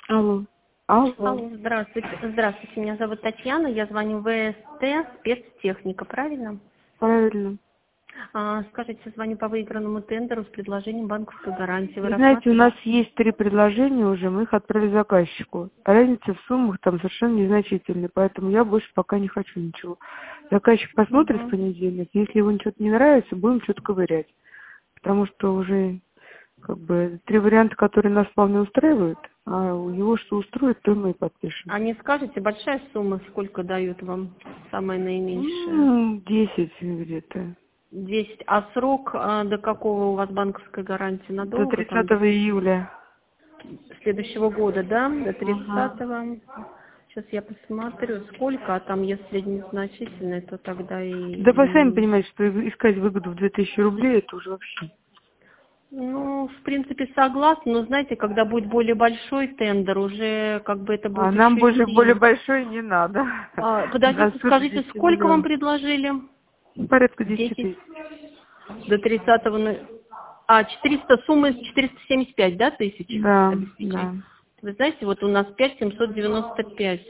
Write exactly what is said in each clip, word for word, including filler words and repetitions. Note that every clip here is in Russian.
Алло. Алло. Алло, здравствуйте. Здравствуйте, меня зовут Татьяна, я звоню в ВСТ, спецтехника, правильно? Правильно. А, скажите, звоню по выигранному тендеру с предложением банковской гарантии. Вы Вы знаете, у нас рассматриваете? есть три предложения уже, мы их отправили заказчику. Разница в суммах там совершенно незначительная, поэтому я больше пока не хочу ничего. Заказчик посмотрит в Угу. понедельник, если ему что-то не нравится, будем что-то ковырять. Потому что уже как бы три варианта, которые нас вполне устраивают, а у него что устроит, то мы и подпишем. А не скажете, большая сумма, сколько дают вам, самая наименьшая? Ну, десять где-то. Десять. А срок а, до какого у вас банковская гарантия? До Надолго там? До тридцатого июля. следующего года, да? До Ага. тридцатого. Сейчас я посмотрю, сколько, а там, если незначительное, то тогда и... Да вы сами м, понимаете, что искать выгоду в две тысячи рублей, это уже вообще. Ну, в принципе, согласна, но знаете, когда будет более большой тендер, уже как бы это А будет нам еще и больше более стимул. большой не надо. А, У нас подождите, тут скажите, десять сколько вам миллионов. предложили? Ну, порядка десяти Десять тысяч. до тридцатого. на- А, четыреста, сумма четыреста семьдесят пять, да, тысяч Да, обеспечения? да. Вы знаете, вот у нас пять семьсот девяносто пять.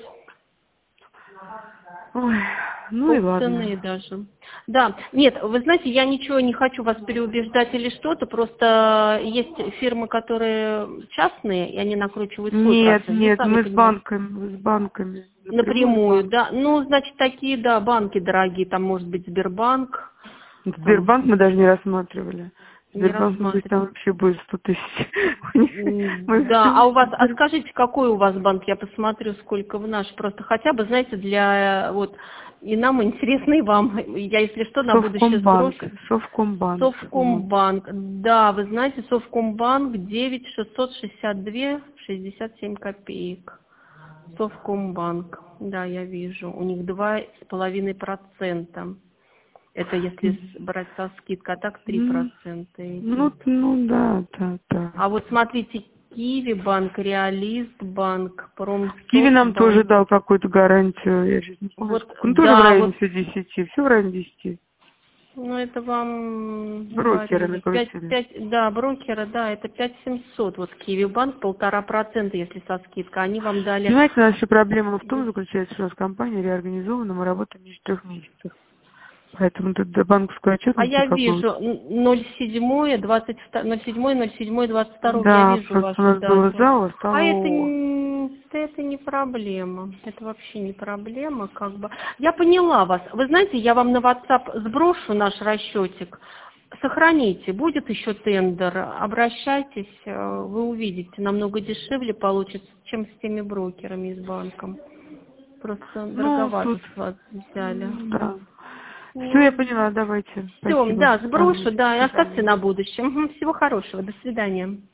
Ой, ну и Полцены ладно. даже. Да, нет, вы знаете, я ничего не хочу вас переубеждать или что-то, просто есть фирмы, которые частные, и они накручивают свой Нет, процент. Ну, нет, сами мы с понимаете. банками, с банками, напрямую с Напрямую, банками. да. Ну, значит, такие, да, банки дорогие, там может быть Сбербанк, там Сбербанк мы даже не рассматривали. не Сбербанк, ну, говорит, там рассматривали. вообще будет сто тысяч. У них- М, Мы Да, все а у вас, а Сбер- скажите, какой у вас банк? Я посмотрю, сколько в наш. Просто хотя бы, знаете, для вот и нам интересно, и вам. Я, если что, на будущее Совкомбанк, сброшу. Совкомбанк. Вот. Совкомбанк. Да, вы знаете, Совкомбанк девять шестьсот шестьдесят два шестьдесят семь копеек. Совкомбанк. Да, я вижу. У них два с половиной процента. Это если с- брать со скидкой, а так три М, процента Ну, идет. ну да, да, да. А вот смотрите, Киви банк, Реалист банк, Киви нам тоже Промсоцбанк. дал какую-то гарантию, я сейчас не помню Вот, сколько. Ну, тоже в да, районе вот, все десяти, все в районе десяти. ну это вам Брокерами говорили. Пять, крутили. пять, да, брокера, да, это пять семьсот. Вот Киви банк полтора процента, если со скидкой. Они вам дали. Понимаете, наша проблема в том заключается, что у нас компания реорганизована, мы работаем меньше трех месяцев. Поэтому тут до банковской А отчетности я как бы вижу вот. ноль семь, двадцать два, ноль семь, ноль семь, двадцать два, я Да, вижу просто у вашу нас было дату. зала, А стало это, ООО. н- это не проблема. Это вообще не проблема, как бы. Я поняла вас. Вы знаете, я вам на WhatsApp сброшу наш расчетик. Сохраните, будет еще тендер, обращайтесь, э, вы увидите, намного дешевле получится, чем с теми брокерами и с банком. Просто Ну, дороговато тут, с вас взяли. м, да. Все, я Ну, поняла, давайте. все, Спасибо. да, Ага, сброшу, до да, и оставьте свидания. на будущее. Мгм, всего хорошего, до свидания.